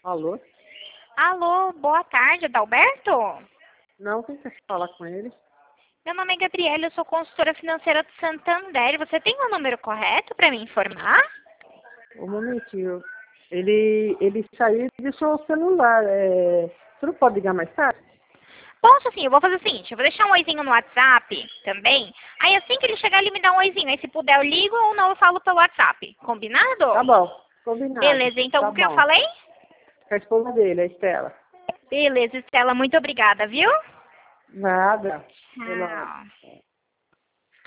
Alô? Alô, boa tarde, Adalberto? Não, quem quer falar com ele? Meu nome é Gabriela, eu sou consultora financeira do Santander. Você tem o número correto para me informar? Um momentinho. Ele saiu e deixou o celular. Você não pode ligar mais tarde? Posso sim, eu vou fazer o seguinte, eu vou deixar um oizinho no WhatsApp também. Aí assim que ele chegar, ele me dá um oizinho. Aí se puder eu ligo ou não eu falo pelo WhatsApp. Combinado? Tá bom, combinado. Beleza, então Tá o que eu bom. falei? A esposa dele, a Estela. Beleza, Estela, muito obrigada, viu? Nada. Até logo. Tchau.